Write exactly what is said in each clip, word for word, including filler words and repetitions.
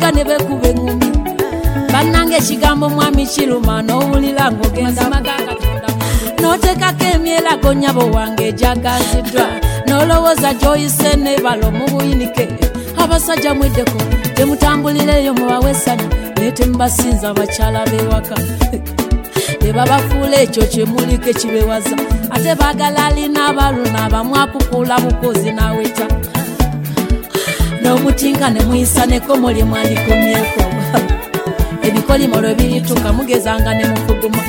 bavuga ne bekuba engumi bannange ekigambo mwami kiruma n'owulira ng'ogenda n'oteekako emyelago nnyabo wange egyagaziddwa n'olowooza gy'oyise n'ebalo mu buyinike abasajja mweddeko temutambulireyo mubawesana naye temubasinza abakyala b'ewaka ne babafuula ekyo kyemuliko ekibewaza ate baagala alina abaluna abamwakukuula bukozi n'aweta n'omutinka ne muyisa nekomo lye mwalikomyeko ebikolimo lwe birituka mugezanga ne mufuguma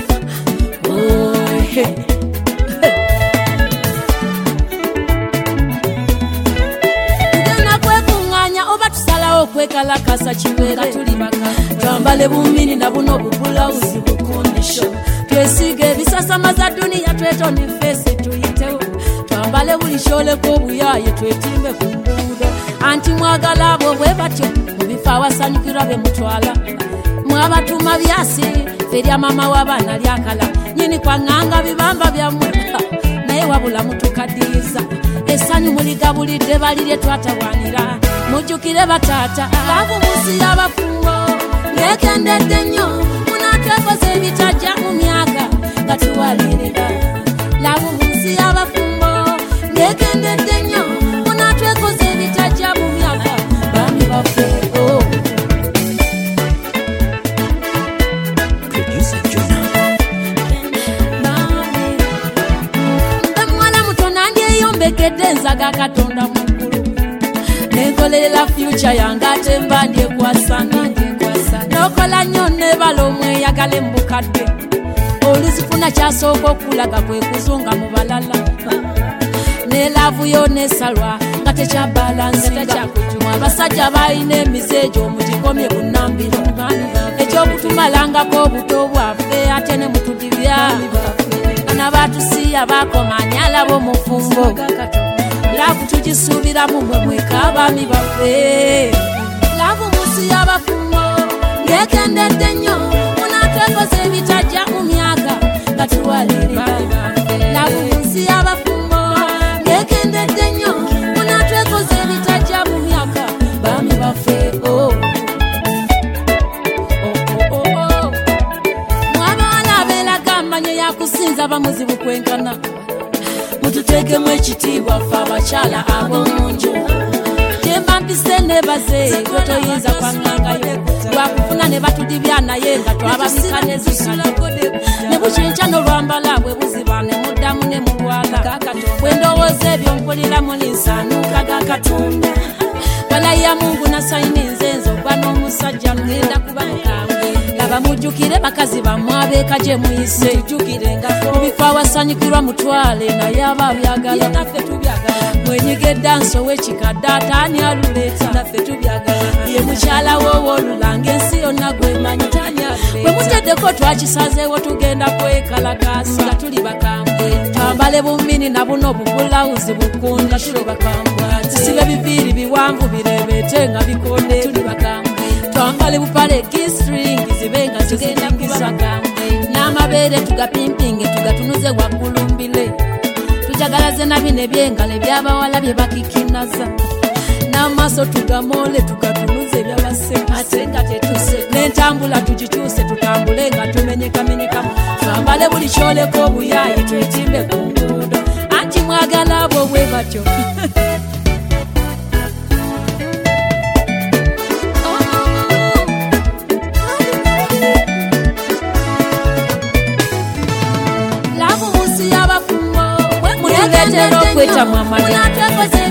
tugenda kwekuŋŋaanya oba tusalawo okwekalakasa kibeera tuli baka twambale bumini na buno bubulawuzi bukondisho twesiige ebisasamaza duniya twetone feesi tuyitewo twambale buli kyoleko obuyaye twetimbe ku nguudo anti mwagala abo bwe batyo mu bifo awasanyukirwa be mutwala mwabatuma byasi ferya mama w'abaana lyakala nyini kwaŋŋanga bibamba byammwe naye wabula mutukaddiyiza essanyu muligabulidde bali lye twatawaanira mujjukire bataata laavu munsi y'abafumbo ng'ekendedde nnyo munaatwekoze ebitajja mu myaka nga tuwalirira laavu munsi y'abafumbo ng'ekendedde nnyo munaatwekoze ebitajja mu myaka bami baffe mbekedde nzaga katonda muggulu nenkolerera future yange ate mba ndyekwasana nokola nnyo nebala omweyagale mu bukadde oluzifuna kyasooka okulaga kwe kuzunga mu balala ne laavu yo nesalwa nga tekyabalansinga abasajja balina emize egyo mugikomye bunnambiro ekyokutumalangako obuto bwaffe ate ne mutudibya nabatusiya bakomanya b'omufumbo laavu tugisuubiramu mwe mweka abaami baffe laavu munsi y'abafumbo ng'ekendedde nnyo munaatwekoze ebitajja mu myaka nga tuwalirira laavu munsi y'abafumbo ng'ekendedde nnyo munaatwekoze ebitajja mu myaka baami baffe mwabawala abeeraga amanyo yakusinza bamuzibu kwenkana mututeekemu ekitiibwa ffe abakyala ab'omunju kyemba mpise nebaze gwe toyinza kwaŋŋangayo lwakufuna ne batudibya naye nga twababika nezisalako ne bukinkya n'olwambala bwe buziba ne muddamu ne mulwala bwe ndowooza ebyo mpulira muli nsaanuuka ga katonda walayiya mungu nasayininze nze ogwa n'omusajja ngenda kuba mukambwe laba mujjukire bakazi bammwe abeeka gye muyise mu bifo awasanyukirwa mutwale naye aba byagala mwenyiga eddansi ow'ekikadde ataani aluleeta ye mukyala w'owoolulanga ensi yonna gwemanyi bwe muteddeko twakisazeewo tugenda kwekalakaasa nga tuli bakambwe twambale bumini na buno bubulawuzi bukunda tusibe biviiri biwanvu bireebeete nga bikonde twambale bupale gistring zibenga zigendakubaga n'amabeere tugapimpinge tugatunuze waggulumbile tujagalaze na bino ebyengalo ebyabawala bye bakikinaza n'amaaso tugamole tugatunuze ebyabaseka ate nga tetuse n'entambula tugikyuse tutambule nga tumenyekamenyekamu twambale buli kyoleko obuyayi twetimbe ku nguudo anti mwagala abo bwe batyo okweta mwamali